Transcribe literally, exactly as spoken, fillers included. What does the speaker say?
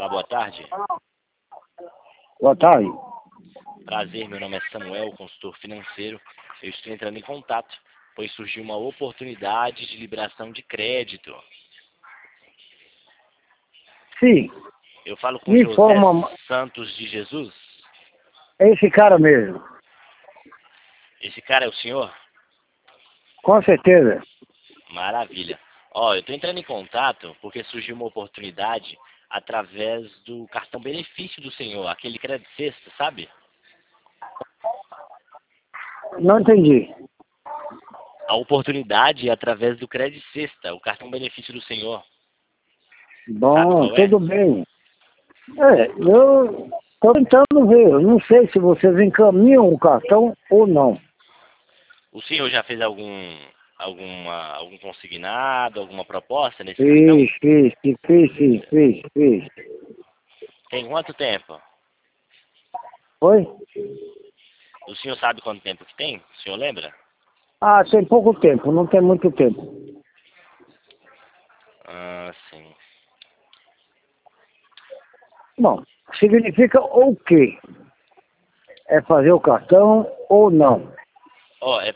Olá, boa tarde. Boa tarde. Prazer, meu nome é Samuel, consultor financeiro. Eu estou entrando em contato, pois surgiu uma oportunidade de liberação de crédito. Sim, Eu falo com me José informa, Santos de Jesus. é esse cara mesmo, Esse cara é o senhor? com certeza. Maravilha. Ó, eu estou entrando em contato porque surgiu uma oportunidade através do cartão benefício do senhor, aquele crédito sexta, sabe? Não entendi. A oportunidade é através do crédito sexta, o cartão benefício do senhor. Sabe Bom, qual é? tudo bem. É, eu estou tentando ver, eu não sei se vocês encaminham o cartão ou não. O senhor já fez algum, alguma, algum consignado, alguma proposta nesse cartão? Fiz, fiz, fiz, fiz, fiz, fiz, fiz. Tem quanto tempo? Oi? O senhor sabe quanto tempo que tem? O senhor lembra? Ah, tem pouco tempo, não tem muito tempo. Ah, sim. Bom, significa o quê? É fazer o cartão ou não? Ó, é,